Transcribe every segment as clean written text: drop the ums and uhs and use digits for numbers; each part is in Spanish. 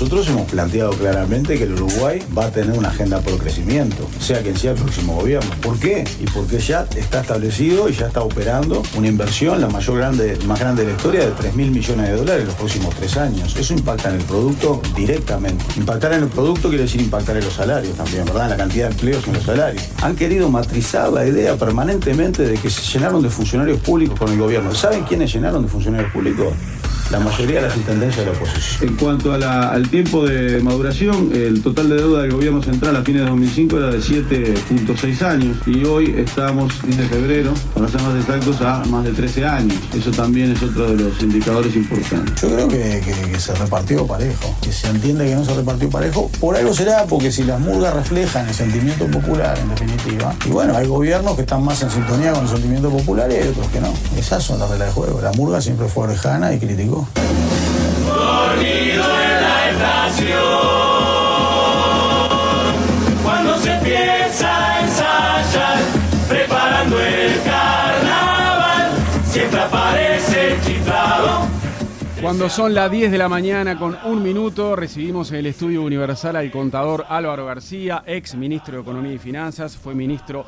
Nosotros hemos planteado claramente que el Uruguay va a tener una agenda por crecimiento, sea quien sea el próximo gobierno. ¿Por qué? Y porque ya está establecido y ya está operando una inversión, la más grande de la historia, de $3.000 millones en los próximos 3 años. Eso impacta en el producto directamente. Impactar en el producto quiere decir impactar en los salarios también, ¿verdad? En la cantidad de empleos en los salarios. Han querido matrizar la idea permanentemente de que se llenaron de funcionarios públicos con el gobierno. ¿Saben quiénes llenaron de funcionarios públicos? La mayoría de las intendencias de la oposición. En cuanto al tiempo de maduración, el total de deuda del gobierno central a fines de 2005 era de 7.6 años y hoy estamos, desde febrero, para ser más exactos, a más de 13 años. Eso también es otro de los indicadores importantes. Yo creo que se repartió parejo, que se entiende que no se repartió parejo. Por algo será, porque si las murgas reflejan el sentimiento popular, en definitiva, y bueno, hay gobiernos que están más en sintonía con el sentimiento popular y hay otros que no. Esas son las reglas de juego. La murga siempre fue orejana y criticó. Dormido en la estación, cuando se empieza a ensayar, preparando el carnaval, siempre aparece el chiflado. Cuando son las 10 de la mañana con 1 minuto, recibimos en el Estudio Universal al contador Álvaro García, ex ministro de Economía y Finanzas, fue ministro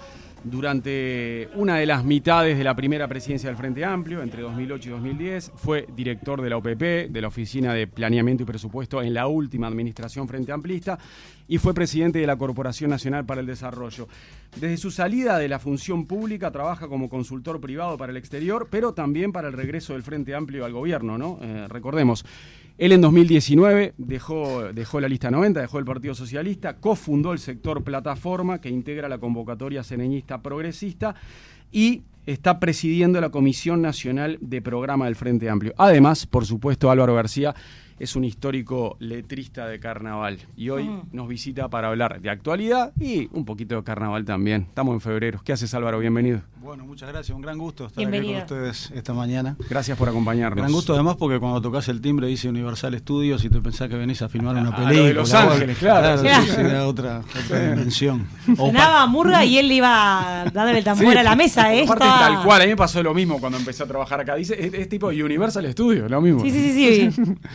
durante una de las mitades de la primera presidencia del Frente Amplio, entre 2008 y 2010, fue director de la OPP, de la Oficina de Planeamiento y Presupuesto en la última administración Frente Amplista, y fue presidente de la Corporación Nacional para el Desarrollo. Desde su salida de la función pública trabaja como consultor privado para el exterior, pero también para el regreso del Frente Amplio al gobierno, ¿no? Recordemos, él en 2019 dejó la lista 90, dejó el Partido Socialista, cofundó el sector Plataforma, que integra la convocatoria sereñista progresista, y está presidiendo la Comisión Nacional de Programa del Frente Amplio. Además, por supuesto, Álvaro García es un histórico letrista de carnaval y hoy nos visita para hablar de actualidad y un poquito de carnaval también. Estamos en febrero. ¿Qué haces, Álvaro? Bienvenido. Bueno, muchas gracias. Un gran gusto estar aquí con ustedes esta mañana. Gracias por acompañarnos. Gran gusto además porque cuando tocás el timbre dice Universal Studios y te pensás que venís a filmar una película. Lo de Los Ángeles, claro. Era otra dimensión. Sonaba murga y él le iba dándole el tambor a la mesa. Aparte tal cual, a mí me pasó lo mismo cuando empecé a trabajar acá. Dice, es tipo Universal Studios, lo mismo. Sí.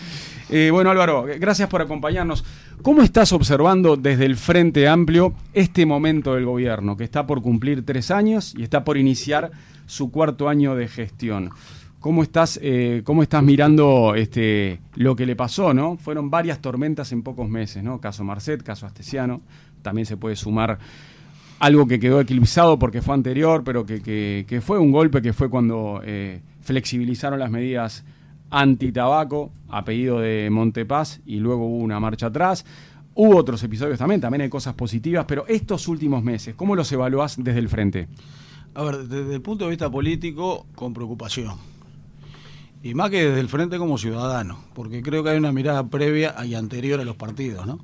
Bueno, Álvaro, gracias por acompañarnos. ¿Cómo estás observando desde el Frente Amplio este momento del gobierno, que está por cumplir 3 años y está por iniciar su 4º año de gestión? ¿Cómo estás mirando lo que le pasó, ¿no? Fueron varias tormentas en pocos meses, ¿no? Caso Marcet, caso Astesiano. También se puede sumar algo que quedó eclipsado porque fue anterior, pero que fue un golpe, que fue cuando flexibilizaron las medidas antitabaco a pedido de Montepaz y luego hubo una marcha atrás. Hubo otros episodios también hay cosas positivas, pero estos últimos meses, ¿cómo los evaluás desde el Frente? A ver, desde el punto de vista político, con preocupación. Y más que desde el Frente como ciudadano, porque creo que hay una mirada previa y anterior a los partidos, ¿no?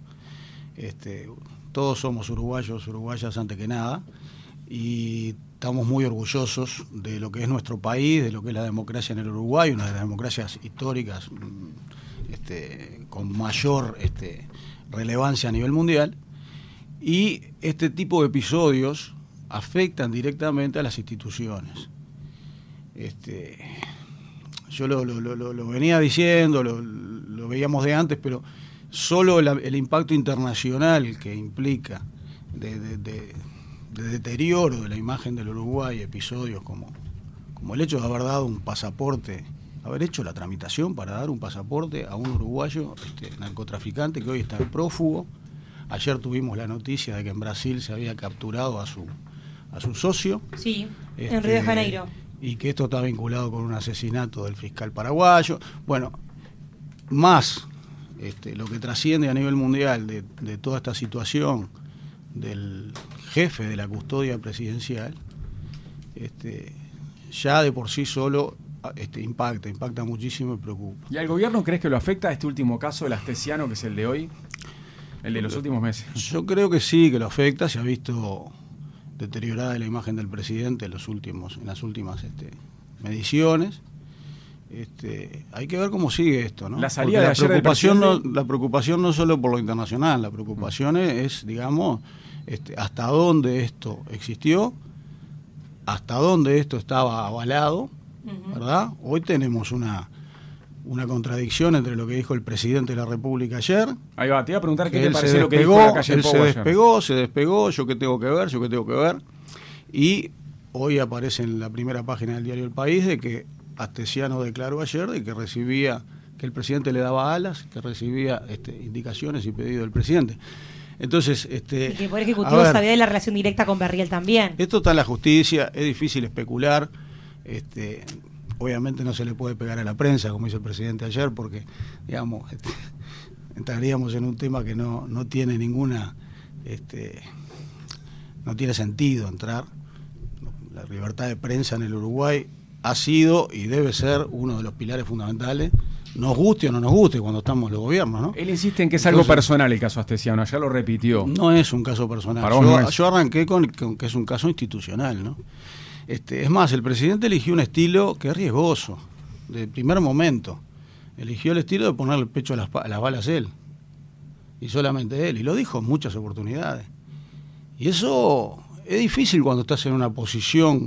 Todos somos uruguayos, uruguayas antes que nada, y estamos muy orgullosos de lo que es nuestro país, de lo que es la democracia en el Uruguay, una de las democracias históricas con mayor relevancia a nivel mundial, y este tipo de episodios afectan directamente a las instituciones. Yo lo venía diciendo, lo veíamos de antes, pero solo el impacto internacional que implica de deterioro de la imagen del Uruguay, episodios como el hecho de haber dado un pasaporte, haber hecho la tramitación para dar un pasaporte a un uruguayo narcotraficante que hoy está prófugo. Ayer tuvimos la noticia de que en Brasil se había capturado a su socio. Sí, en Río de Janeiro. Y que esto está vinculado con un asesinato del fiscal paraguayo. Bueno, más lo que trasciende a nivel mundial de toda esta situación del jefe de la custodia presidencial, ya de por sí solo impacta muchísimo y preocupa. ¿Y al gobierno crees que lo afecta este último caso del Astesiano, que es el de hoy, el de los últimos meses? Yo creo que sí, que lo afecta. Se ha visto deteriorada la imagen del presidente en las últimas mediciones. Hay que ver cómo sigue esto, ¿no? La salida de ayer del presidente... La preocupación no solo por lo internacional, la preocupación es, digamos, hasta dónde esto existió, hasta dónde esto estaba avalado, ¿verdad? Hoy tenemos una contradicción entre lo que dijo el presidente de la República ayer. Ahí va, te iba a preguntar qué Él te pareció se lo que dijo en la calle despegó, del él Pogo se despegó, yo qué tengo que ver. Y hoy aparece en la primera página del diario El País de que Astesiano declaró ayer de que recibía, que el presidente le daba alas, que recibía indicaciones y pedidos del presidente. Entonces, y que el Poder Ejecutivo sabía de la relación directa con Berriel también. Esto está en la justicia, es difícil especular. Obviamente no se le puede pegar a la prensa, como hizo el presidente ayer, porque, digamos, entraríamos en un tema que no tiene ninguna, no tiene sentido entrar. La libertad de prensa en el Uruguay ha sido y debe ser uno de los pilares fundamentales, nos guste o no nos guste cuando estamos en los gobiernos, ¿no? Él insiste en que es algo personal el caso Astesiano, ya lo repitió. No es un caso personal. Yo arranqué con que es un caso institucional, ¿no? Es más, el presidente eligió un estilo que es riesgoso, de primer momento. Eligió el estilo de ponerle el pecho a las balas él, y solamente él, y lo dijo en muchas oportunidades. Y eso es difícil cuando estás en una posición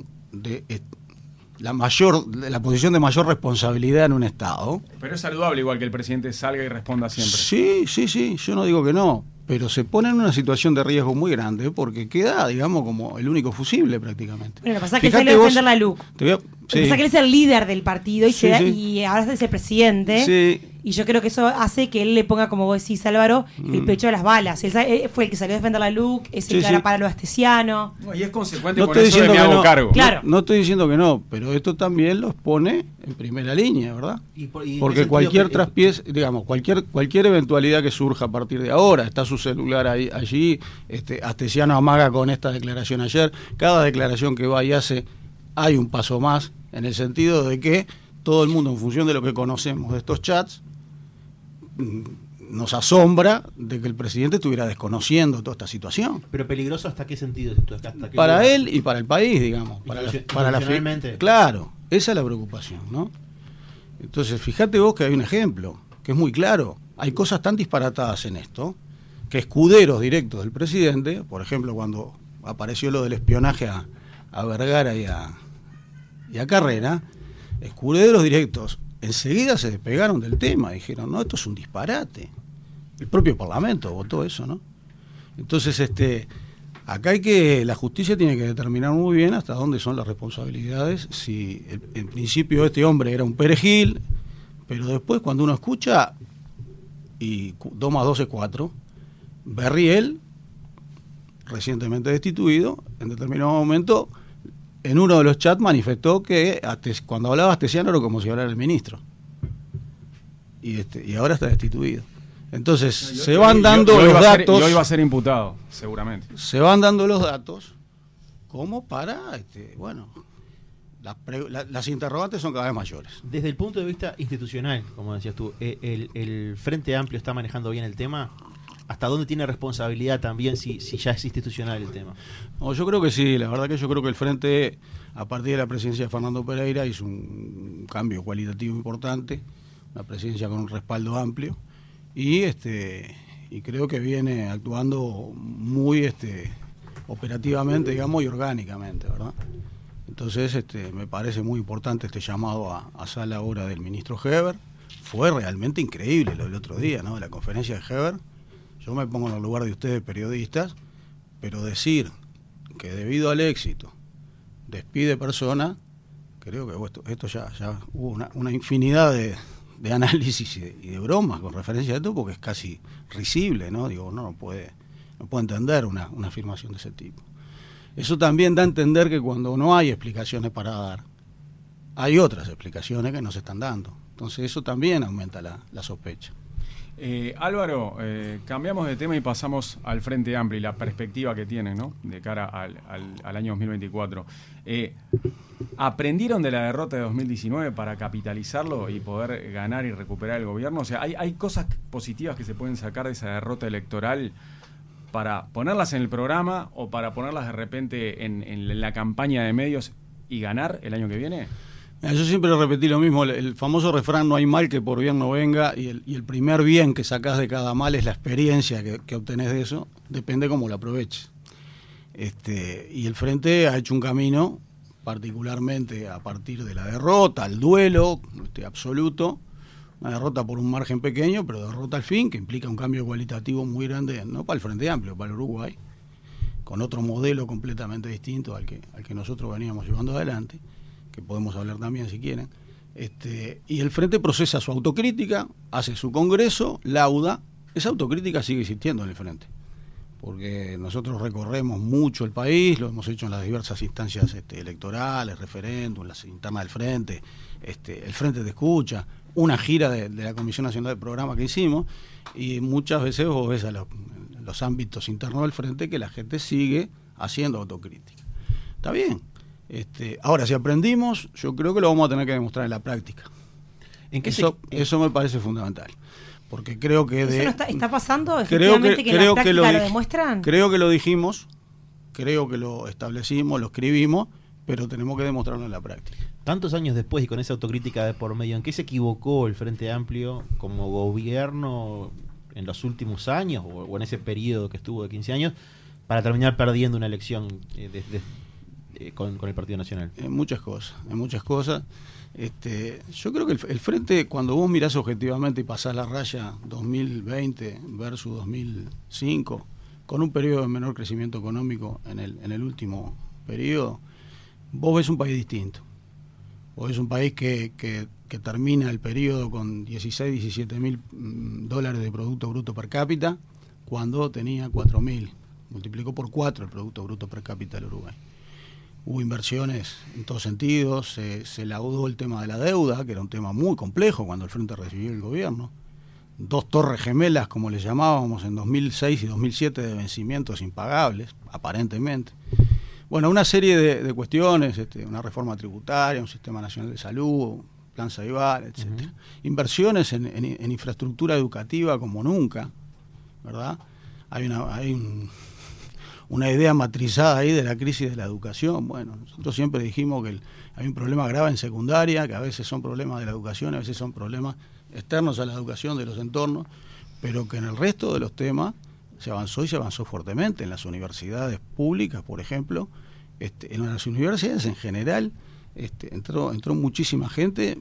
la posición de mayor responsabilidad en un Estado. Pero es saludable igual que el presidente salga y responda siempre. Sí, yo no digo que no, pero se pone en una situación de riesgo muy grande porque queda, digamos, como el único fusible prácticamente. Bueno, lo que pasa es que él salió a defender la LUC. Lo que pasa es que él es el líder del partido y ahora es el presidente. Sí. Y yo creo que eso hace que él le ponga, como vos decís, Álvaro, el pecho a las balas. Él fue el que salió a defender la LUC, es el que ahora para lo Astesiano. No, y es consecuente con eso de me hago cargo. Claro. No estoy diciendo que no, pero esto también los pone en primera línea, ¿verdad? Porque cualquier traspiés, digamos, cualquier eventualidad que surja a partir de ahora, está su celular allí, Astesiano amaga con esta declaración ayer, cada declaración que va y hace hay un paso más, en el sentido de que todo el mundo, en función de lo que conocemos de estos chats, nos asombra de que el presidente estuviera desconociendo toda esta situación. Pero peligroso, ¿hasta qué sentido? Para él y para el país, digamos. Institucionalmente. Claro, esa es la preocupación, ¿no? Entonces, fíjate vos que hay un ejemplo, que es muy claro. Hay cosas tan disparatadas en esto, que escuderos directos del presidente, por ejemplo, cuando apareció lo del espionaje a Vergara y a Carrera, escuderos directos enseguida se despegaron del tema, dijeron, no, esto es un disparate. El propio Parlamento votó eso, ¿no? Entonces, acá la justicia tiene que determinar muy bien hasta dónde son las responsabilidades, si en principio este hombre era un perejil, pero después cuando uno escucha, y 2 más 2 es 4, Berriel, recientemente destituido, en determinado momento, en uno de los chats manifestó que cuando hablaba Astesiano era como si hablara el ministro. Y ahora está destituido. Entonces, se van dando los datos. Y hoy va a ser imputado, seguramente. Se van dando los datos como para, las interrogantes son cada vez mayores. Desde el punto de vista institucional, como decías tú, ¿el Frente Amplio está manejando bien el tema? ¿Hasta dónde tiene responsabilidad también si ya es institucional el tema? No, yo creo que sí, la verdad que yo creo que el Frente, a partir de la presidencia de Fernando Pereira, hizo un cambio cualitativo importante, una presidencia con un respaldo amplio, y creo que viene actuando muy operativamente, digamos, y orgánicamente, ¿verdad? Entonces me parece muy importante este llamado a sala ahora del ministro Heber. Fue realmente increíble lo del otro día, ¿no? De la conferencia de Heber. Yo me pongo en el lugar de ustedes, periodistas, pero decir que debido al éxito despide personas, creo que esto ya hubo una infinidad de análisis y de bromas con referencia a esto, porque es casi risible, ¿no? Digo, no puede entender una afirmación de ese tipo. Eso también da a entender que cuando no hay explicaciones para dar, hay otras explicaciones que no se están dando. Entonces eso también aumenta la sospecha. Álvaro, cambiamos de tema y pasamos al Frente Amplio y la perspectiva que tienen, ¿no? De cara al año 2024. ¿Aprendieron de la derrota de 2019 para capitalizarlo y poder ganar y recuperar el gobierno? O sea, ¿hay cosas positivas que se pueden sacar de esa derrota electoral para ponerlas en el programa o para ponerlas de repente en la campaña de medios y ganar el año que viene? Yo siempre repetí lo mismo, el famoso refrán, no hay mal que por bien no venga, y el primer bien que sacás de cada mal es la experiencia que obtenés de eso, depende cómo lo aproveches. Y el Frente ha hecho un camino, particularmente a partir de la derrota, el duelo absoluto, Una derrota por un margen pequeño, pero derrota al fin, que implica un cambio cualitativo muy grande, no para el Frente Amplio, para el Uruguay, con otro modelo completamente distinto al que nosotros veníamos llevando adelante, que podemos hablar también si quieren. Y el Frente procesa su autocrítica, hace su congreso, lauda. Esa autocrítica sigue existiendo en el Frente, porque nosotros recorremos mucho el país, lo hemos hecho en las diversas instancias electorales, referéndum, las internas del Frente, el Frente te escucha, una gira de la Comisión Nacional de Programa que hicimos, y muchas veces vos ves a los ámbitos internos del Frente que la gente sigue haciendo autocrítica. Está bien. Ahora, si aprendimos, yo creo que lo vamos a tener que demostrar en la práctica. Eso me parece fundamental. Porque creo que ¿Eso no está pasando? Efectivamente, que en la práctica lo demuestran. Creo que lo dijimos, creo que lo establecimos, lo escribimos, pero tenemos que demostrarlo en la práctica. Tantos años después y con esa autocrítica de por medio, ¿en qué se equivocó el Frente Amplio como gobierno en los últimos años o en ese periodo que estuvo de 15 años para terminar perdiendo una elección con el Partido Nacional? En muchas cosas. Yo creo que el Frente, cuando vos mirás objetivamente y pasás la raya 2020 versus 2005, con un periodo de menor crecimiento económico en el último periodo, vos ves un país distinto. Vos ves un país que termina el periodo con 16, 17 mil dólares de Producto Bruto per cápita, cuando tenía 4.000. Multiplicó por 4 el Producto Bruto per cápita del Uruguay. Hubo inversiones en todos sentidos, se laudó el tema de la deuda, que era un tema muy complejo cuando el Frente recibió el gobierno. 2 torres gemelas, como les llamábamos, en 2006 y 2007 de vencimientos impagables, aparentemente. Bueno, una serie de cuestiones, una reforma tributaria, un sistema nacional de salud, plan Saibar, etcétera. Inversiones en infraestructura educativa como nunca, ¿verdad? Hay una idea matrizada ahí de la crisis de la educación. Bueno, nosotros siempre dijimos que hay un problema grave en secundaria, que a veces son problemas de la educación, a veces son problemas externos a la educación de los entornos, pero que en el resto de los temas se avanzó y se avanzó fuertemente. En las universidades públicas, por ejemplo, en las universidades en general entró mucha gente,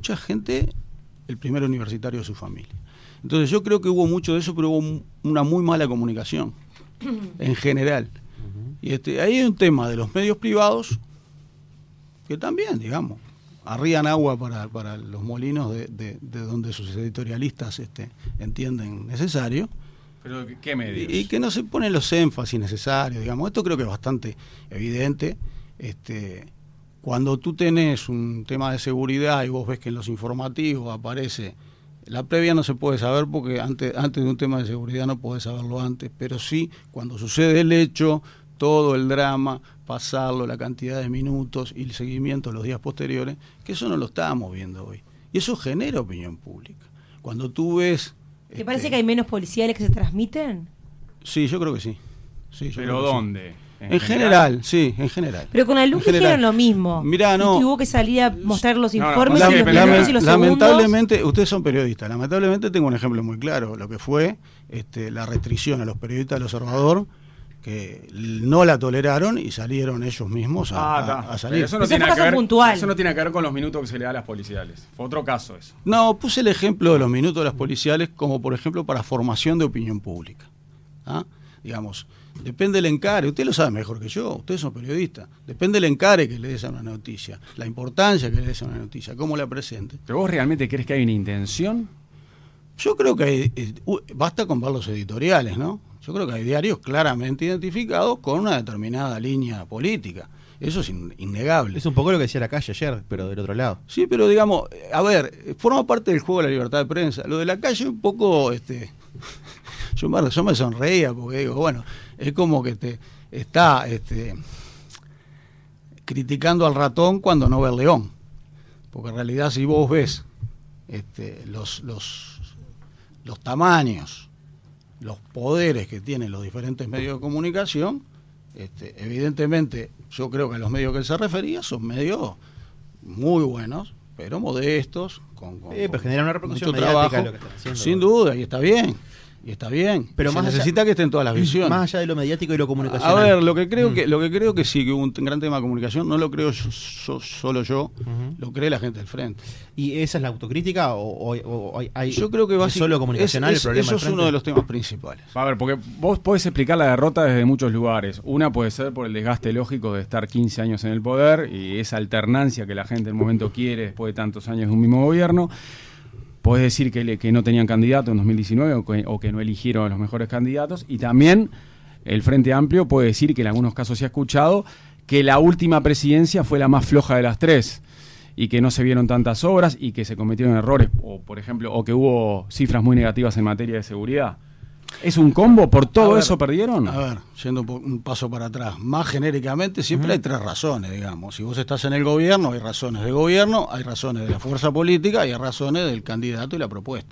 el primer universitario de su familia. Entonces yo creo que hubo mucho de eso, pero hubo una muy mala comunicación en general. Y ahí hay un tema de los medios privados que también, digamos, arrían agua para los molinos de donde sus editorialistas entienden necesario. ¿Pero qué medios? Y que no se ponen los énfasis necesarios, digamos. Esto creo que es bastante evidente. Cuando tú tenés un tema de seguridad y vos ves que en los informativos aparece, la previa no se puede saber porque antes de un tema de seguridad no podés saberlo antes, pero sí cuando sucede el hecho, todo el drama, pasarlo, la cantidad de minutos y el seguimiento los días posteriores, que eso no lo estábamos viendo hoy. Y eso genera opinión pública. Cuando tú ves... ¿Te parece que hay menos policiales que se transmiten? Sí, yo creo que sí. ¿Pero dónde? Sí. En general, sí, en general. Pero con la LUC dijeron lo mismo. Mirá, no. Y hubo que salir a mostrar los informes y los minutos y los lamentablemente, segundos. ustedes son periodistas, lamentablemente tengo un ejemplo muy claro, lo que fue la restricción a los periodistas del Observador, que no la toleraron y salieron ellos mismos a salir. Eso no tiene fue caso puntual. Eso no tiene que ver con los minutos que se le da a las policiales. Fue otro caso eso. No, puse el ejemplo de los minutos de las policiales como, por ejemplo, para formación de opinión pública. Digamos, depende del encare, usted lo sabe mejor que yo, ustedes son periodistas, depende del encare que le des a una noticia, la importancia que le des a una noticia, cómo la presente. ¿Pero vos realmente crees que hay una intención? Yo creo que basta con ver los editoriales, ¿no? Yo creo que hay diarios claramente identificados con una determinada línea política. Eso es innegable. Es un poco lo que decía la calle ayer, pero del otro lado. Sí, pero digamos, a ver, forma parte del juego de la libertad de prensa. Lo de la calle un poco, yo me sonreía porque digo, bueno, es como que te está criticando al ratón cuando no ve al león. Porque en realidad si vos ves los tamaños, los poderes que tienen los diferentes medios de comunicación, evidentemente yo creo que los medios que él se refería son medios muy buenos, pero modestos, con pero genera una repercusión mucho trabajo, mediática lo que están haciendo. sin duda, y está bien. Y está bien, pero se necesita que estén todas las visiones. Más allá de lo mediático y lo comunicacional. A ver, lo que creo que sí, que hubo un gran tema de comunicación, no lo creo solo yo, lo cree la gente del frente. ¿Y esa es la autocrítica o hay yo creo que solo comunicacional el problema? Eso es uno de los temas principales. A ver, porque vos podés explicar la derrota desde muchos lugares. Una puede ser por el desgaste lógico de estar 15 años en el poder y esa alternancia que la gente en el momento quiere después de tantos años de un mismo gobierno. Podés decir que no tenían candidato en 2019 o que no eligieron a los mejores candidatos. Y también el Frente Amplio puede decir que en algunos casos se ha escuchado que la última presidencia fue la más floja de las tres y que no se vieron tantas obras y que se cometieron errores, o por ejemplo, o que hubo cifras muy negativas en materia de seguridad. ¿Es un combo? ¿Por todo eso perdieron? A ver, yendo un paso para atrás, más genéricamente siempre hay tres razones, digamos. Si vos estás en el gobierno, hay razones de gobierno, hay razones de la fuerza política y hay razones del candidato y la propuesta,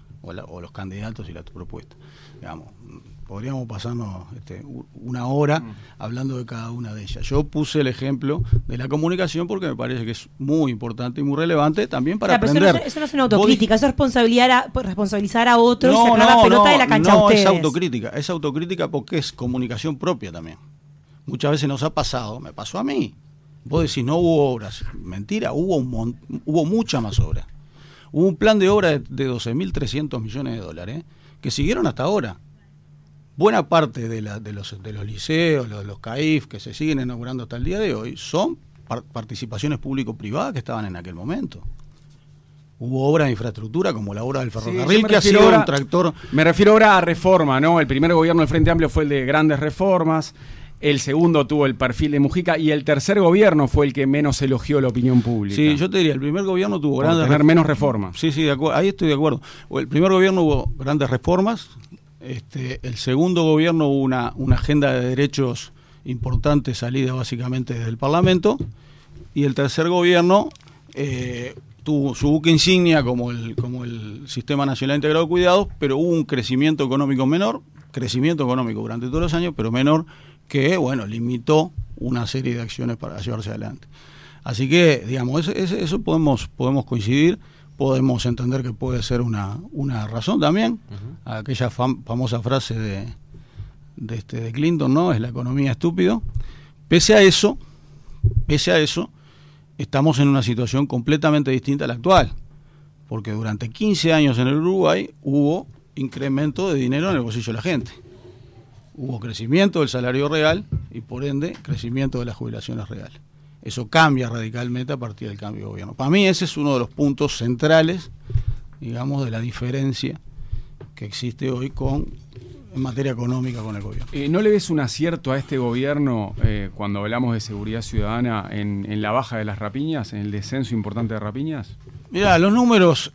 o los candidatos y la propuesta. Digamos, podríamos pasarnos una hora hablando de cada una de ellas. Yo puse el ejemplo de la comunicación porque me parece que es muy importante y muy relevante también para aprender. Eso no es una autocrítica, eso es responsabilizar a otros y sacar la pelota de la cancha a ustedes. Es autocrítica porque es comunicación propia también. Muchas veces nos ha pasado, me pasó a mí. Vos decís, no hubo obras. Mentira, hubo mucha más obra. Hubo un plan de obra de 12.300 millones de dólares que siguieron hasta ahora. Buena parte de los liceos, los CAIF que se siguen inaugurando hasta el día de hoy son participaciones público-privadas que estaban en aquel momento. Hubo obras de infraestructura como la obra del ferrocarril que ha sido un tractor. Me refiero ahora a reforma, ¿no? El primer gobierno del Frente Amplio fue el de grandes reformas, el segundo tuvo el perfil de Mujica y el tercer gobierno fue el que menos elogió la opinión pública. Sí, yo te diría, el primer gobierno tuvo grandes menos reformas. Sí, ahí estoy de acuerdo. El primer gobierno hubo grandes reformas. El segundo gobierno hubo una agenda de derechos importante salida básicamente desde el Parlamento, y el tercer gobierno tuvo su buque insignia como el Sistema Nacional Integrado de Cuidados, pero hubo un crecimiento económico durante todos los años, pero menor, que limitó una serie de acciones para llevarse adelante. Así que, digamos, eso podemos coincidir. Podemos entender que puede ser una razón también, aquella famosa frase de Clinton, ¿no? Es la economía estúpido. Pese a eso, estamos en una situación completamente distinta a la actual, porque durante 15 años en el Uruguay hubo incremento de dinero en el bolsillo de la gente. Hubo crecimiento del salario real y, por ende, crecimiento de las jubilaciones reales. Eso cambia radicalmente a partir del cambio de gobierno. Para mí ese es uno de los puntos centrales, digamos, de la diferencia que existe hoy en materia económica con el gobierno. ¿No le ves un acierto a este gobierno cuando hablamos de seguridad ciudadana en la baja de las rapiñas, en el descenso importante de rapiñas? Mirá, los números,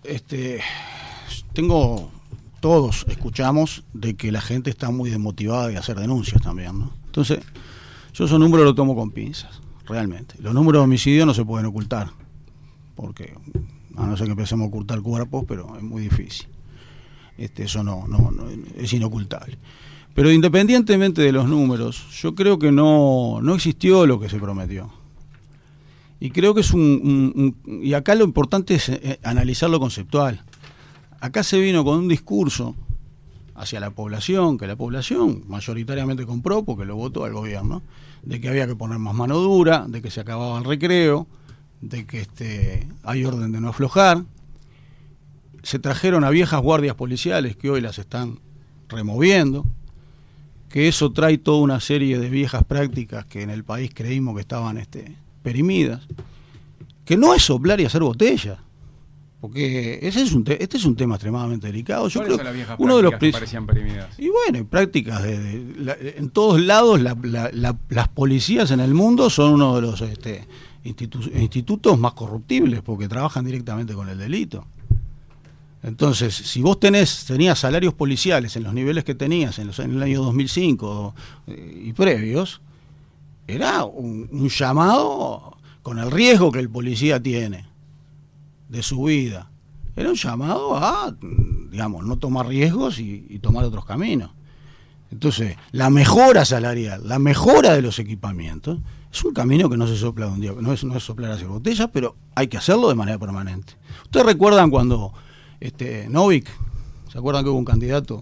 todos escuchamos de que la gente está muy desmotivada de hacer denuncias también, ¿no? Entonces, yo esos números los tomo con pinzas. Realmente. Los números de homicidios no se pueden ocultar, porque a no ser que empecemos a ocultar cuerpos, pero es muy difícil. Eso no es inocultable. Pero independientemente de los números, yo creo que no existió lo que se prometió. Y creo que es y acá lo importante es analizar lo conceptual. Acá se vino con un discurso hacia la población, que la población mayoritariamente compró porque lo votó al gobierno, de que había que poner más mano dura, de que se acababa el recreo, de que hay orden de no aflojar. Se trajeron a viejas guardias policiales que hoy las están removiendo, que eso trae toda una serie de viejas prácticas que en el país creímos que estaban perimidas, que no es soplar y hacer botella. Porque este es un tema extremadamente delicado. Yo creo que uno de los que parecían perimidas. Y bueno, prácticas en todos lados las policías en el mundo son uno de los institutos más corruptibles porque trabajan directamente con el delito. Entonces, si vos tenías salarios policiales en los niveles que tenías en el año 2005 y previos, era un llamado con el riesgo que el policía tiene de su vida. Era un llamado a, digamos, no tomar riesgos y tomar otros caminos. Entonces, la mejora salarial, la mejora de los equipamientos, es un camino que no se sopla de un día, no es soplar hacia botellas, pero hay que hacerlo de manera permanente. ¿Ustedes recuerdan cuando Novik, se acuerdan que hubo un candidato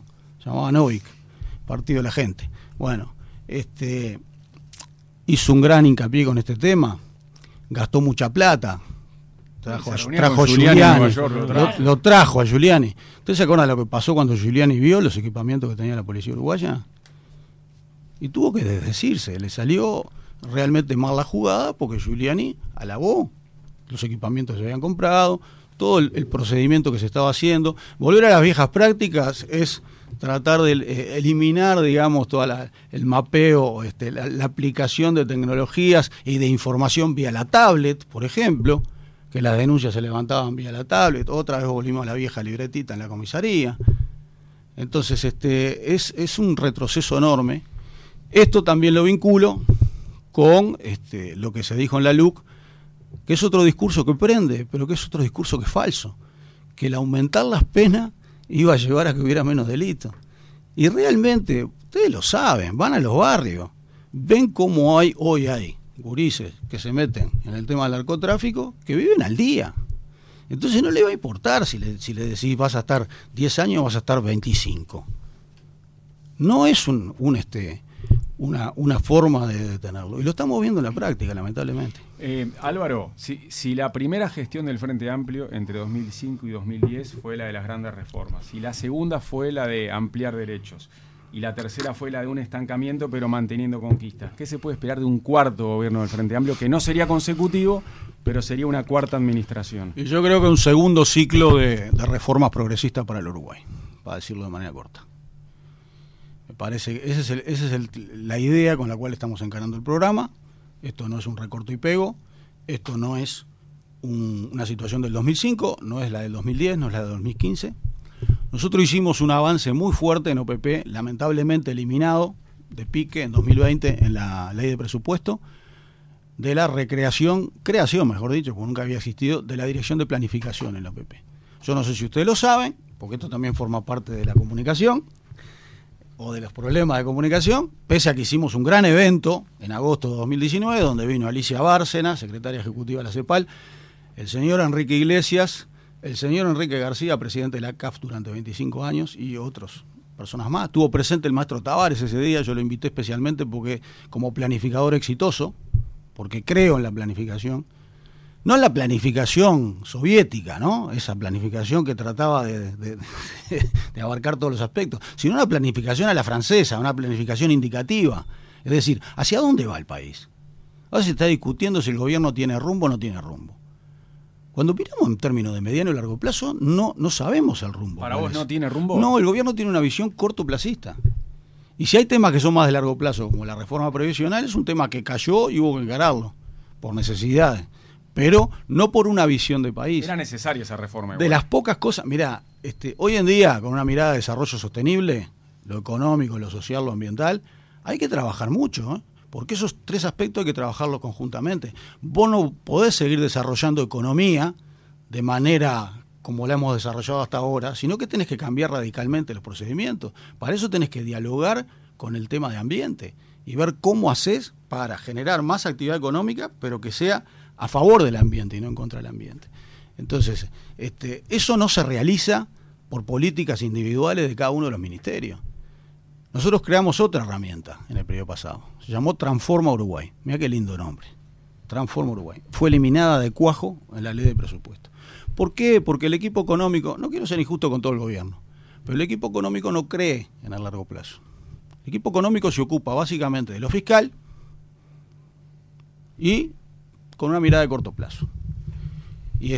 se llamaba Novik, Partido de la Gente. Bueno, hizo un gran hincapié con este tema, gastó mucha plata, trajo a Giuliani, lo trajo a Giuliani. ¿Ustedes se acuerdan de lo que pasó cuando Giuliani vio los equipamientos que tenía la policía uruguaya? Y tuvo que desdecirse, le salió realmente mal la jugada porque Giuliani alabó los equipamientos que se habían comprado, todo el procedimiento que se estaba haciendo. Volver a las viejas prácticas es tratar de eliminar, digamos, el mapeo, la aplicación de tecnologías y de información vía la tablet, por ejemplo, que las denuncias se levantaban vía la tablet. Otra vez volvimos a la vieja libretita en la comisaría. Entonces, es un retroceso enorme. Esto también lo vinculo con lo que se dijo en la LUC, que es otro discurso que prende, pero que es otro discurso que es falso, que el aumentar las penas iba a llevar a que hubiera menos delitos. Y realmente, ustedes lo saben, van a los barrios, ven cómo hoy hay gurises que se meten en el tema del narcotráfico, que viven al día. Entonces no le va a importar si le decís vas a estar 10 años o vas a estar 25. No es una forma de detenerlo. Y lo estamos viendo en la práctica, lamentablemente. Álvaro, si la primera gestión del Frente Amplio entre 2005 y 2010 fue la de las grandes reformas, y la segunda fue la de ampliar derechos, y la tercera fue la de un estancamiento pero manteniendo conquistas, ¿qué se puede esperar de un cuarto gobierno del Frente Amplio que no sería consecutivo, pero sería una cuarta administración? Y yo creo que un segundo ciclo de reformas progresistas para el Uruguay, para decirlo de manera corta. Me parece que esa es la idea con la cual estamos encarando el programa. Esto no es un recorto y pego, esto no es una situación del 2005, no es la del 2010, no es la del 2015. Nosotros hicimos un avance muy fuerte en OPP, lamentablemente eliminado de pique en 2020 en la ley de presupuesto, de la creación, mejor dicho, porque nunca había existido, de la dirección de planificación en la OPP. Yo no sé si ustedes lo saben, porque esto también forma parte de la comunicación, o de los problemas de comunicación, pese a que hicimos un gran evento en agosto de 2019, donde vino Alicia Bárcena, secretaria ejecutiva de la CEPAL, el señor Enrique Iglesias, el señor Enrique García, presidente de la CAF durante 25 años, y otras personas más. Estuvo presente el maestro Tavares ese día, yo lo invité especialmente porque como planificador exitoso, porque creo en la planificación, no en la planificación soviética, ¿no? Esa planificación que trataba de abarcar todos los aspectos, sino una planificación a la francesa, una planificación indicativa. Es decir, ¿hacia dónde va el país? Ahora se está discutiendo si el gobierno tiene rumbo o no tiene rumbo. Cuando miramos en términos de mediano y largo plazo, no sabemos el rumbo. ¿Para vos no tiene rumbo? No, el gobierno tiene una visión cortoplacista. Y si hay temas que son más de largo plazo, como la reforma previsional, es un tema que cayó y hubo que encararlo, por necesidades. Pero no por una visión de país. Era necesaria esa reforma. De las pocas cosas, mirá, hoy en día, con una mirada de desarrollo sostenible, lo económico, lo social, lo ambiental, hay que trabajar mucho, porque esos tres aspectos hay que trabajarlos conjuntamente. Vos no podés seguir desarrollando economía de manera como la hemos desarrollado hasta ahora, sino que tenés que cambiar radicalmente los procedimientos. Para eso tenés que dialogar con el tema de ambiente y ver cómo haces para generar más actividad económica, pero que sea a favor del ambiente y no en contra del ambiente. Entonces, eso no se realiza por políticas individuales de cada uno de los ministerios. Nosotros creamos otra herramienta en el periodo pasado, se llamó Transforma Uruguay. Mirá qué lindo nombre, Transforma Uruguay. Fue eliminada de cuajo en la ley de presupuesto. ¿Por qué? Porque el equipo económico, no quiero ser injusto con todo el gobierno, pero el equipo económico no cree en el largo plazo. El equipo económico se ocupa básicamente de lo fiscal y con una mirada de corto plazo. Y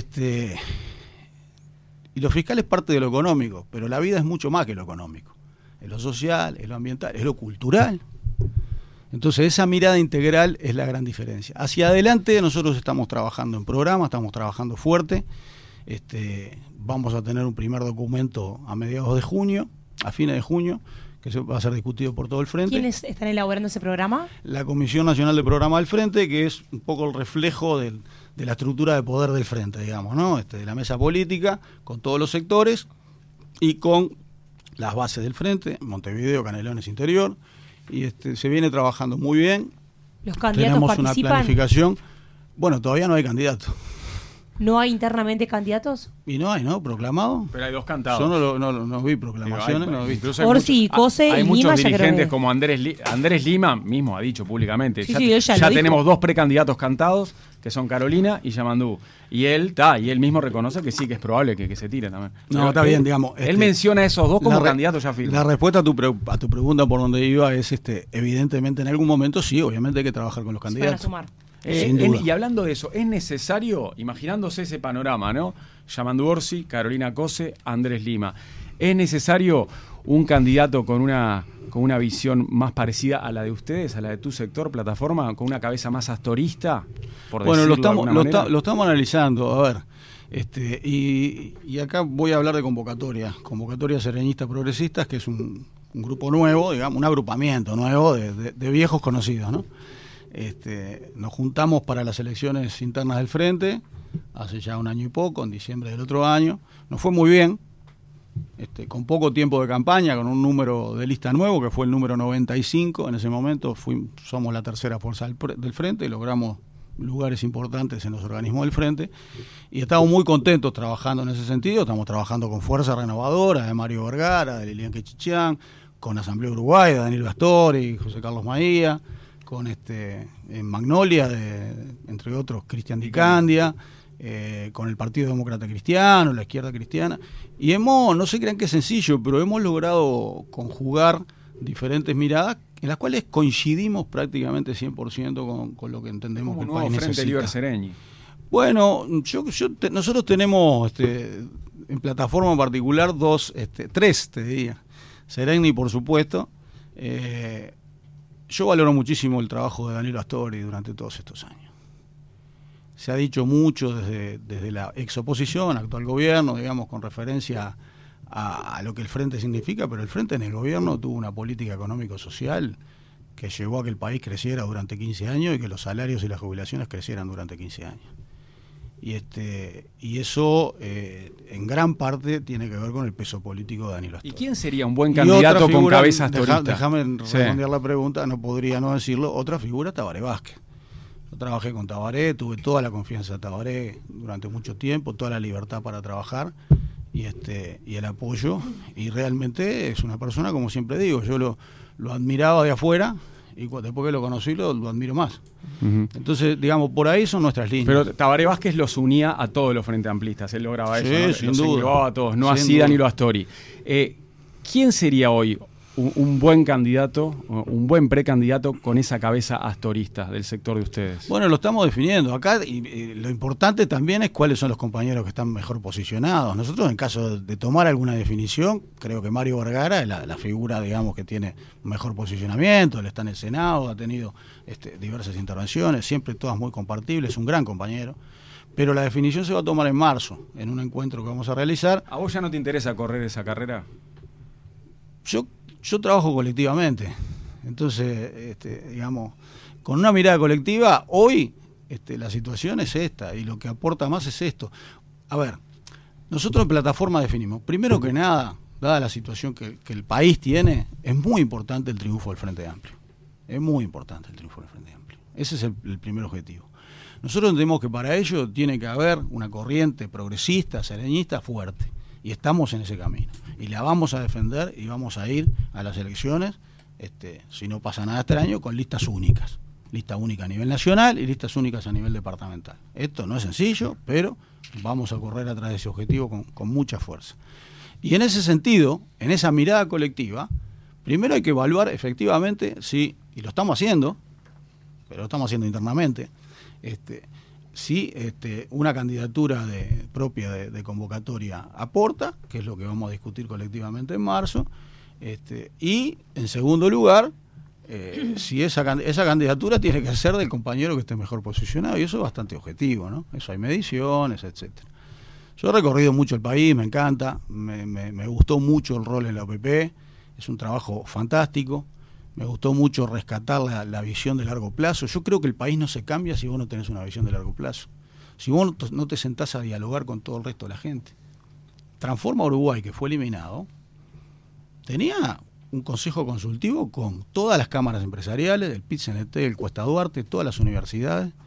lo fiscal es parte de lo económico, pero la vida es mucho más que lo económico. Es lo social, es lo ambiental, es lo cultural. Entonces esa mirada integral es la gran diferencia. Hacia adelante nosotros estamos trabajando en programas, estamos trabajando fuerte. Vamos a tener un primer documento a mediados de junio, a fines de junio, que va a ser discutido por todo el Frente. ¿Quiénes están elaborando ese programa? La Comisión Nacional de Programa del Frente, que es un poco el reflejo de la estructura de poder del Frente, digamos, ¿no? De la mesa política, con todos los sectores y con las bases del Frente, Montevideo, Canelones, Interior, y se viene trabajando muy bien. ¿Los candidatos Tenemos participan? Una planificación. Bueno, todavía no hay candidato. ¿No hay internamente candidatos? Y no hay, ¿no? Proclamado. Pero hay 2 cantados. Yo no vi proclamaciones, no vi. Incluso hay Orsi, Cose hay y muchos Lima ya creo dirigentes que- como Andrés Lima mismo ha dicho públicamente. Sí, sí, él ya lo dijo. tenemos 2 precandidatos cantados, que son Carolina y Yamandú. Y él mismo reconoce que sí, que es probable que se tire también. No, Pero está bien, digamos. Él menciona a esos 2 como la re- candidatos ya firmes. La respuesta a tu pregunta por donde iba es, evidentemente, en algún momento sí, obviamente hay que trabajar con los Se van a candidatos. sumar. Sin duda. Y hablando de eso, es necesario, imaginándose ese panorama, ¿no? Yamandú Orsi, Carolina Cose, Andrés Lima. ¿Es necesario un candidato con una visión más parecida a la de ustedes, a la de tu sector, plataforma, con una cabeza más astorista? Bueno, lo decirlo de alguna manera? estamos analizando, a ver. Y acá voy a hablar de convocatoria sereñistas progresistas, que es un grupo nuevo, digamos, un agrupamiento nuevo de viejos conocidos, ¿no? Nos juntamos para las elecciones internas del Frente hace ya 1 año y poco, en diciembre del otro año. Nos fue muy bien, con poco tiempo de campaña, con un número de lista nuevo, que fue el número 95 en ese momento. Somos la tercera fuerza del Frente y logramos lugares importantes en los organismos del Frente, y estamos muy contentos trabajando en ese sentido. Estamos trabajando con Fuerza Renovadora de Mario Vergara, de Lilian Quechichán, con Asamblea Uruguay de Danilo Astori, José Carlos Maía, con en Magnolia, entre otros, Cristian Di Candia, con el Partido Demócrata Cristiano, la Izquierda Cristiana, y no se crean que es sencillo, pero hemos logrado conjugar diferentes miradas en las cuales coincidimos prácticamente 100% con lo que entendemos que el país necesita. Frente Liber Sereñi. Bueno, nosotros tenemos en plataforma en particular 3, te diría. Sereñi, por supuesto. Yo valoro muchísimo el trabajo de Danilo Astori durante todos estos años. Se ha dicho mucho desde la exoposición, actual gobierno, digamos, con referencia a lo que el Frente significa, pero el Frente en el gobierno tuvo una política económico-social que llevó a que el país creciera durante 15 años y que los salarios y las jubilaciones crecieran durante 15 años. Y eso en gran parte tiene que ver con el peso político de Danilo Astori. ¿Y quién sería un buen candidato con cabeza astorista? Déjame responder la pregunta, no podría no decirlo. Otra figura, Tabaré Vázquez. Yo trabajé con Tabaré, tuve toda la confianza de Tabaré durante mucho tiempo, toda la libertad para trabajar y el apoyo. Y realmente es una persona, como siempre digo, yo lo admiraba de afuera y después que lo conocí lo admiro más. Uh-huh. Entonces, digamos, por ahí son nuestras líneas. Pero Tabaré Vázquez los unía a todos los frente amplistas, él lograba eso, ¿no? Sin los duda. englobaba a todos, no así Danilo Astori. ¿Quién sería hoy un buen candidato, un buen precandidato con esa cabeza astorista del sector de ustedes? Bueno, lo estamos definiendo acá, y lo importante también es cuáles son los compañeros que están mejor posicionados. Nosotros, en caso de tomar alguna definición, creo que Mario Vergara es la figura, digamos, que tiene mejor posicionamiento. Él está en el Senado, ha tenido diversas intervenciones, siempre todas muy compartibles, es un gran compañero. Pero la definición se va a tomar en marzo, en un encuentro que vamos a realizar. ¿A vos ya no te interesa correr esa carrera? Yo trabajo colectivamente, entonces, digamos, con una mirada colectiva, hoy la situación es esta, y lo que aporta más es esto. A ver, nosotros en plataforma definimos, primero que nada, dada la situación que el país tiene, es muy importante el triunfo del Frente Amplio. Es muy importante el triunfo del Frente Amplio. Ese es el primer objetivo. Nosotros entendemos que para ello tiene que haber una corriente progresista, sereñista fuerte. Y estamos en ese camino. Y la vamos a defender y vamos a ir a las elecciones, si no pasa nada este año, con listas únicas. Lista única a nivel nacional y listas únicas a nivel departamental. Esto no es sencillo, pero vamos a correr atrás de ese objetivo con mucha fuerza. Y en ese sentido, en esa mirada colectiva, primero hay que evaluar efectivamente si, y lo estamos haciendo, pero lo estamos haciendo internamente, si una candidatura propia de convocatoria aporta, que es lo que vamos a discutir colectivamente en marzo, y en segundo lugar, si esa candidatura tiene que ser del compañero que esté mejor posicionado, y eso es bastante objetivo, ¿no? Eso hay mediciones, etcétera. Yo he recorrido mucho el país, me encanta, me gustó mucho el rol en la OPP, es un trabajo fantástico. Me gustó mucho rescatar la visión de largo plazo. Yo creo que el país no se cambia si vos no tenés una visión de largo plazo. Si vos no te sentás a dialogar con todo el resto de la gente. Transforma Uruguay, que fue eliminado, tenía un consejo consultivo con todas las cámaras empresariales, el PIT-CNT, el Cuesta Duarte, todas las universidades.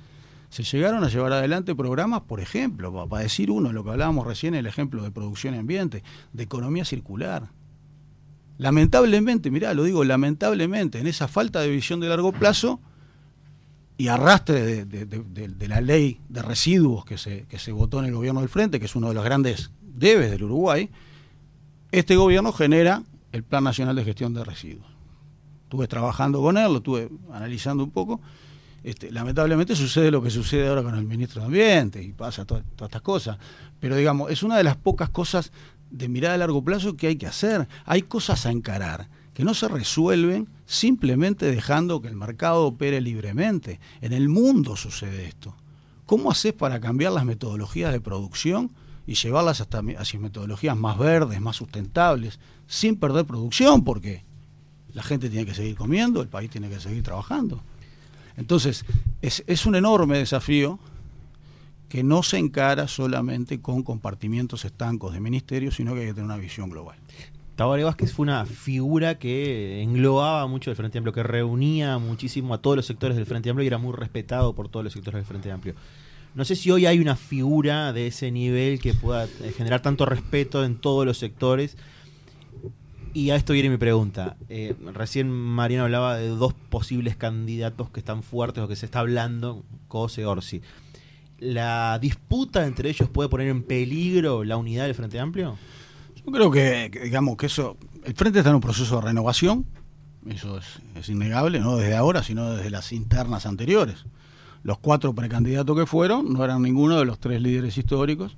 se llegaron a llevar adelante programas, por ejemplo, para decir uno, lo que hablábamos recién, el ejemplo de producción y ambiente, de economía circular. Lamentablemente, mirá, lo digo lamentablemente, en esa falta de visión de largo plazo y arrastre de la ley de residuos que se votó en el gobierno del Frente, que es uno de los grandes debes del Uruguay, este gobierno genera el Plan Nacional de Gestión de Residuos. Estuve trabajando con él, lo estuve analizando un poco. Lamentablemente sucede lo que sucede ahora con el ministro de Ambiente y pasa todas estas cosas. Pero digamos, es una de las pocas cosas de mirada a largo plazo que hay que hacer. Hay cosas a encarar que no se resuelven simplemente dejando que el mercado opere libremente. En el mundo sucede esto. ¿Cómo haces para cambiar las metodologías de producción y llevarlas hacia metodologías más verdes, más sustentables, sin perder producción? Porque la gente tiene que seguir comiendo, el país tiene que seguir trabajando. Entonces, es un enorme desafío que no se encara solamente con compartimientos estancos de ministerios, sino que hay que tener una visión global. Tabaré Vázquez fue una figura que englobaba mucho el Frente Amplio, que reunía muchísimo a todos los sectores del Frente Amplio y era muy respetado por todos los sectores del Frente Amplio. No sé si hoy hay una figura de ese nivel que pueda generar tanto respeto en todos los sectores. Y a esto viene mi pregunta. Recién Mariano hablaba de dos posibles candidatos que están fuertes o que se está hablando, Cose, Orsi. ¿La disputa entre ellos puede poner en peligro la unidad del Frente Amplio? Yo creo que digamos que eso, el Frente está en un proceso de renovación, eso es innegable, no desde ahora, sino desde las internas anteriores. Los 4 precandidatos que fueron no eran ninguno de los 3 líderes históricos.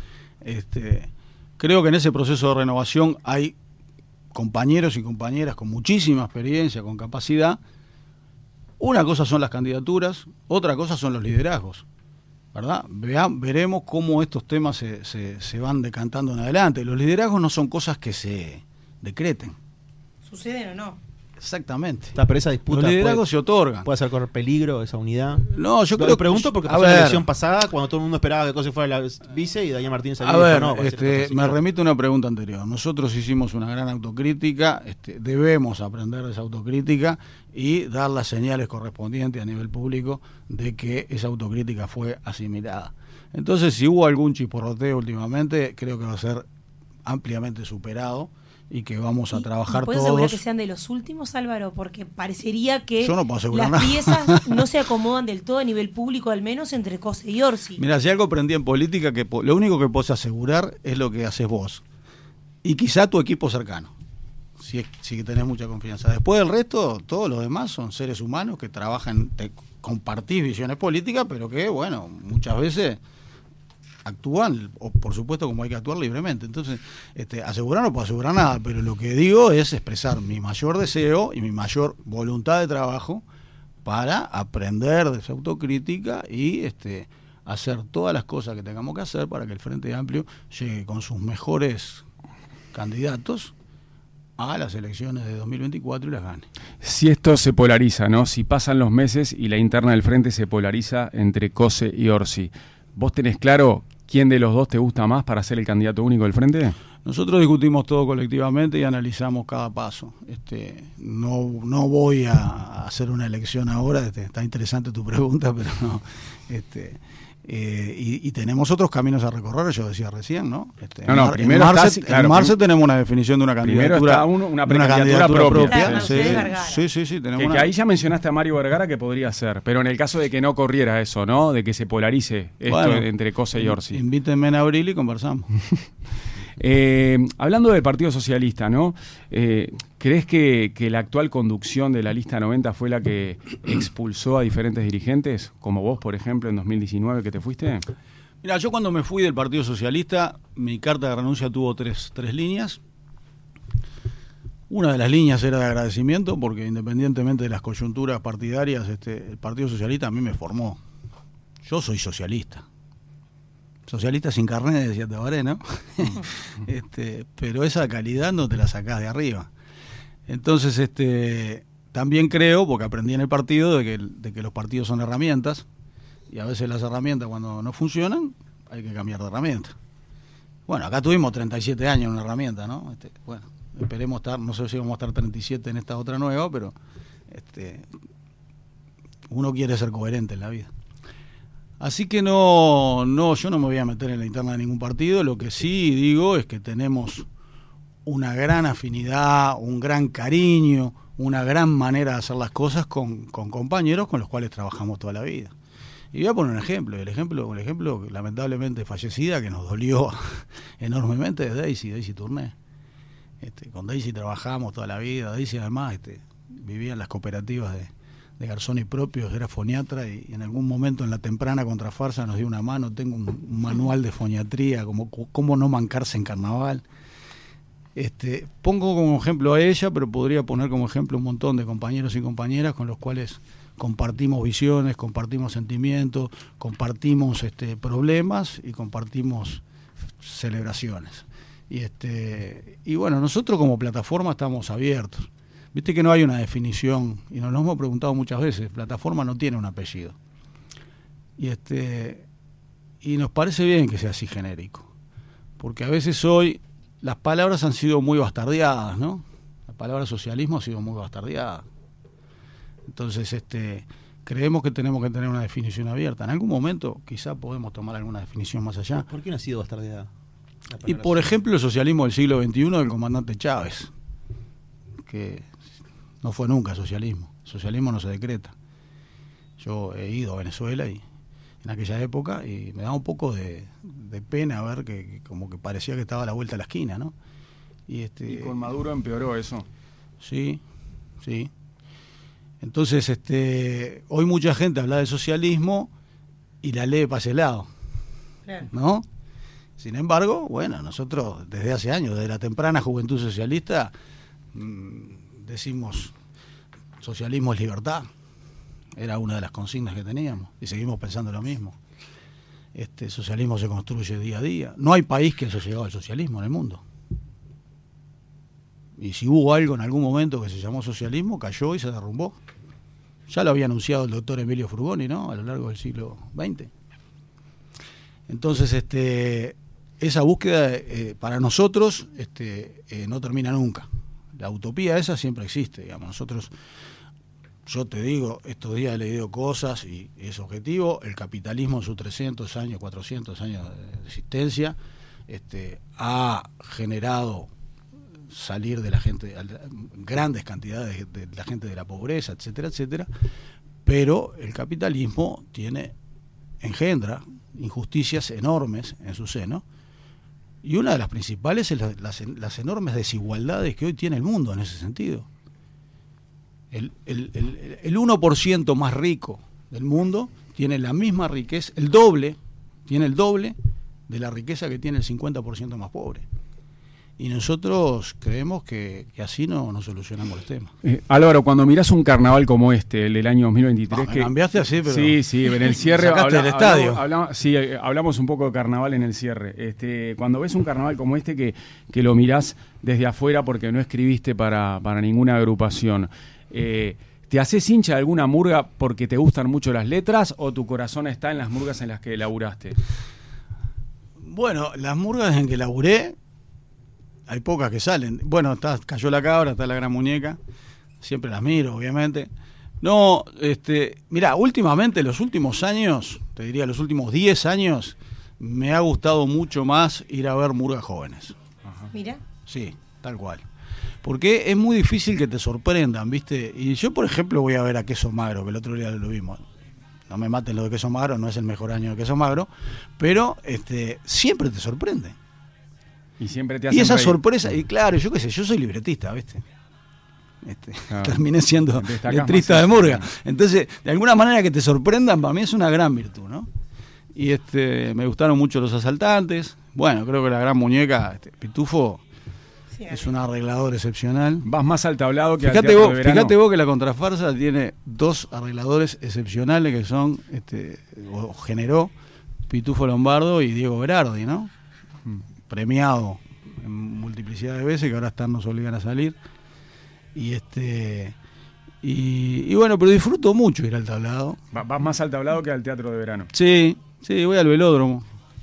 Creo que en ese proceso de renovación hay compañeros y compañeras con muchísima experiencia, con capacidad. Una cosa son las candidaturas, otra cosa son los liderazgos, ¿verdad? Veremos cómo estos temas se van decantando en adelante. Los liderazgos no son cosas que se decreten. ¿Suceden o no? Exactamente. Pero esa disputa los liderazgos se otorgan. ¿Puede hacer correr peligro esa unidad? No, yo creo lo pregunto porque pasó la elección pasada, cuando todo el mundo esperaba que Cose fuera la vice y Daniel Martínez salió. A ver, no, me remito a una pregunta anterior. Nosotros hicimos una gran autocrítica, debemos aprender de esa autocrítica y dar las señales correspondientes a nivel público de que esa autocrítica fue asimilada. Entonces, si hubo algún chisporroteo últimamente, creo que va a ser ampliamente superado y que vamos a trabajar ¿puedes todos. asegurar que sean de los últimos, Álvaro? Porque parecería que yo no puedo asegurar las nada. piezas no se acomodan del todo a nivel público, al menos entre Cose y Orsi. Mira, si algo aprendí en política, que lo único que puedes asegurar es lo que haces vos y quizá tu equipo cercano, si tenés mucha confianza. Después del resto, todos los demás son seres humanos que trabajan, compartís visiones políticas, pero que, bueno, muchas veces actúan, o por supuesto como hay que actuar libremente. Entonces, asegurar no puedo asegurar nada, pero lo que digo es expresar mi mayor deseo y mi mayor voluntad de trabajo para aprender de esa autocrítica y hacer todas las cosas que tengamos que hacer para que el Frente Amplio llegue con sus mejores candidatos a las elecciones de 2024 y las gane. Si esto se polariza, ¿no? Si pasan los meses y la interna del Frente se polariza entre Cose y Orsi, ¿vos tenés claro quién de los dos te gusta más para ser el candidato único del Frente? Nosotros discutimos todo colectivamente y analizamos cada paso. No voy a hacer una elección ahora, está interesante tu pregunta, pero no. Y tenemos otros caminos a recorrer, yo decía recién, ¿no? Primero en marzo tenemos una definición de una candidatura. Primero está una precandidatura propia. Claro, sí, tenemos que ahí ya mencionaste a Mario Vergara, que podría ser, pero en el caso de que no corriera eso, ¿no? De que se polarice esto entre Cose y Orsi. Invítenme en abril y conversamos. Hablando del Partido Socialista, ¿no? ¿Crees que la actual conducción de la lista 90 fue la que expulsó a diferentes dirigentes, como vos, por ejemplo, en 2019 que te fuiste? Mira, yo cuando me fui del Partido Socialista, mi carta de renuncia tuvo tres líneas. Una de las líneas era de agradecimiento, porque independientemente de las coyunturas partidarias, el Partido Socialista a mí me formó. Yo soy socialista. Socialista sin carnet, decía Tabaré, ¿no? Pero esa calidad no te la sacás de arriba. Entonces, también creo, porque aprendí en el partido, de que los partidos son herramientas, y a veces las herramientas cuando no funcionan, hay que cambiar de herramienta. Bueno, acá tuvimos 37 años en una herramienta, ¿no? Bueno, esperemos estar, no sé si vamos a estar 37 en esta otra nueva, pero uno quiere ser coherente en la vida. Así que no, yo no me voy a meter en la interna de ningún partido. Lo que sí digo es que tenemos una gran afinidad, un gran cariño, una gran manera de hacer las cosas con compañeros con los cuales trabajamos toda la vida. Y voy a poner un ejemplo, el ejemplo lamentablemente fallecida, que nos dolió enormemente, es Daisy Tourné. Con Daisy trabajamos toda la vida. Daisy además vivía en las cooperativas de Garzón y Propios, era foniatra, y en algún momento en la temprana contrafarsa nos dio una mano. Tengo un manual de foniatría, como cómo no mancarse en carnaval. Pongo como ejemplo a ella, pero podría poner como ejemplo un montón de compañeros y compañeras con los cuales compartimos visiones, compartimos sentimientos, compartimos problemas y compartimos celebraciones. Y bueno, nosotros como plataforma estamos abiertos. Viste que no hay una definición, y nos lo hemos preguntado muchas veces. Plataforma no tiene un apellido. Y nos parece bien que sea así genérico, porque a veces hoy las palabras han sido muy bastardeadas, ¿no? La palabra socialismo ha sido muy bastardeada. Entonces, creemos que tenemos que tener una definición abierta. En algún momento quizá podemos tomar alguna definición más allá. ¿Por qué no ha sido bastardeada? Y por ejemplo, el socialismo del siglo XXI del comandante Chávez, que no fue nunca socialismo. El socialismo no se decreta. Yo he ido a Venezuela y en aquella época, y me da un poco de pena ver que como que parecía que estaba a la vuelta de la esquina, ¿no? Y con Maduro empeoró eso. Sí. Entonces, hoy mucha gente habla de socialismo y la lee para ese lado, ¿no? Sin embargo, bueno, nosotros desde hace años, desde la temprana juventud socialista, decimos socialismo es libertad. Era una de las consignas que teníamos y seguimos pensando lo mismo. Socialismo se construye día a día. No hay país que haya llegado al socialismo en el mundo. Y si hubo algo en algún momento que se llamó socialismo, cayó y se derrumbó. Ya lo había anunciado el doctor Emilio Frugoni, ¿no? A lo largo del siglo XX. Entonces, esa búsqueda para nosotros no termina nunca. La utopía esa siempre existe, digamos. Nosotros, yo te digo, estos días he leído cosas y es objetivo. El capitalismo en sus 300 años, 400 años de existencia, ha generado salir de la gente, grandes cantidades de la gente de la pobreza, etcétera, etcétera, pero el capitalismo engendra injusticias enormes en su seno, y una de las principales es las enormes desigualdades que hoy tiene el mundo en ese sentido. El 1% más rico del mundo tiene la misma riqueza, tiene el doble de la riqueza que tiene el 50% más pobre. Y nosotros creemos que así no solucionamos los temas. Álvaro, cuando mirás un carnaval como el del año 2023... me cambiaste así, pero... Sí, en el cierre... del estadio. Hablamos un poco de carnaval en el cierre. Cuando ves un carnaval como que lo mirás desde afuera porque no escribiste para ninguna agrupación, ¿te haces hincha de alguna murga porque te gustan mucho las letras o tu corazón está en las murgas en las que laburaste? Bueno, las murgas en que laburé, hay pocas que salen. Bueno, Cayó la Cabra, está La Gran Muñeca, siempre las miro, obviamente. No, mirá, últimamente, los últimos años, te diría los últimos 10 años, me ha gustado mucho más ir a ver murgas jóvenes. Ajá. Mira. Sí, tal cual. Porque es muy difícil que te sorprendan, ¿viste? Y yo, por ejemplo, voy a ver a Queso Magro, que el otro día lo vimos. No me maten lo de Queso Magro, no es el mejor año de Queso Magro, pero siempre te sorprende. Y siempre te hacen esa reír. Sorpresa, y claro, yo qué sé, yo soy libretista, ¿viste? Terminé siendo letrista de murga. Entonces, de alguna manera que te sorprendan, para mí es una gran virtud, ¿no? Y me gustaron mucho Los Asaltantes. Bueno, creo que La Gran Muñeca, Pitufo, sí, es un arreglador excepcional. Vas más al tablado que al Teatro de Verano. Fíjate vos que la contrafarsa tiene 2 arregladores excepcionales que son, o generó Pitufo Lombardo y Diego Berardi, ¿no? Premiado en multiplicidad de veces, que ahora nos obligan a salir. Y bueno, pero disfruto mucho ir al tablado. Vas más al tablado que al Teatro de Verano. Sí, voy al velódromo.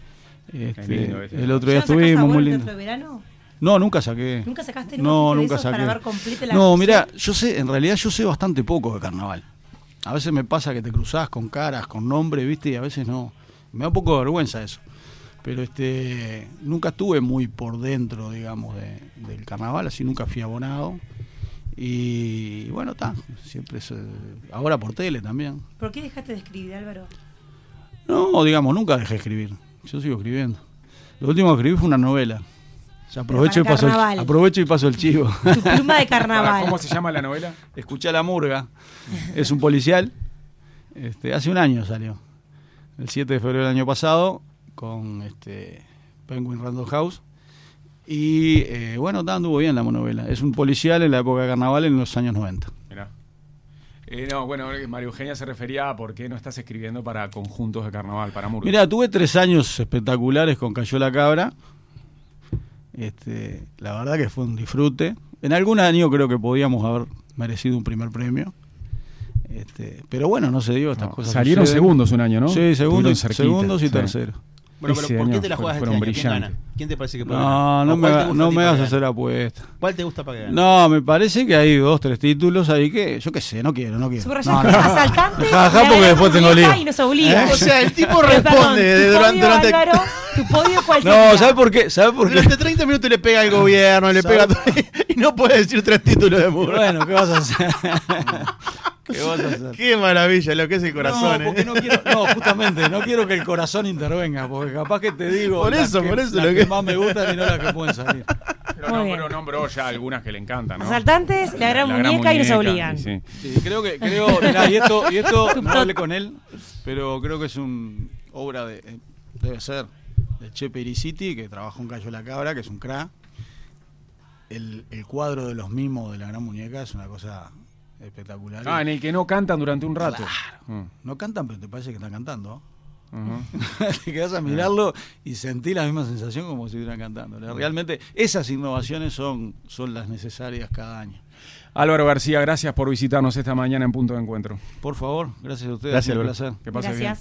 El otro día estuvimos, muy lindo. ¿Teatro de Verano? No, nunca saqué. ¿Nunca sacaste nunca saqué. Para ver completa la No, mirá, en realidad yo sé bastante poco de carnaval. A veces me pasa que te cruzás con caras, con nombre, ¿viste? Y a veces no. Me da un poco de vergüenza eso. Pero nunca estuve muy por dentro, digamos, del carnaval, así nunca fui abonado. Y bueno, siempre ahora por tele también. ¿Por qué dejaste de escribir, Álvaro? No, digamos, nunca dejé de escribir. Yo sigo escribiendo. Lo último que escribí fue una novela. Ya aprovecho y paso el chivo. Tu pluma de carnaval. ¿Cómo se llama la novela? Escuchá la murga. Es un policial. Hace un año salió. El 7 de febrero del año pasado, con Penguin Random House. Y anduvo bien la novela. Es un policial en la época de carnaval en los años 90. Mirá. María Eugenia se refería a por qué no estás escribiendo para conjuntos de carnaval, para murga. Mirá, tuve 3 años espectaculares con Cayó la Cabra. La verdad que fue un disfrute. En algún año creo que podíamos haber merecido un primer premio. Pero bueno, no se dio, estas cosas. Salieron suceden. Segundos un año, ¿no? Sí, segundos y terceros. Bueno, pero ¿por qué te la juegas este año? ¿Quién gana? ¿Quién te parece que puede ganar? No me vas a hacer apuesta. ¿Cuál te gusta para que gane? No, me parece que hay 2, 3 títulos ahí que, yo qué sé, no quiero. Asaltantes, porque después tengo lío. Y nos obliga. O sea, el tipo responde durante... Álvaro, ¿tu podio cuál No, sería? ¿sabes por qué? Durante 30 minutos le pega al gobierno, le pega y no puede decir 3 títulos de murga. Bueno, ¿qué vas a hacer? ¿Qué vas a hacer? Qué maravilla lo que es el corazón. No, porque justamente, no quiero que el corazón intervenga, porque capaz que te digo por eso, las lo que más me gustan y no las que pueden salir. Pero nombró ya algunas que le encantan, ¿no? Asaltantes, la gran muñeca y nos obligan. Sí, creo, mirá, y esto no hablé con él, pero creo que es una obra debe ser, de Chepe Iriciti, que trabajó en Cayó la Cabra, que es un crack. El cuadro de los mimos de la gran muñeca es una cosa espectacular. En el que no cantan durante un rato. Claro. No cantan, pero te parece que están cantando. Te quedas a mirarlo y sentís la misma sensación como si estuvieran cantando. Realmente esas innovaciones son las necesarias cada año. Álvaro García, gracias por visitarnos esta mañana en Punto de Encuentro. Por favor, gracias a ustedes. Gracias, un placer. Que pase bien.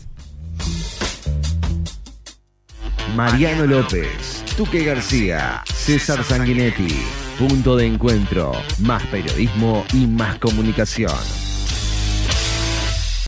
Mariano López, Tuque García, César Sanguinetti. Punto de Encuentro. Más periodismo y más comunicación.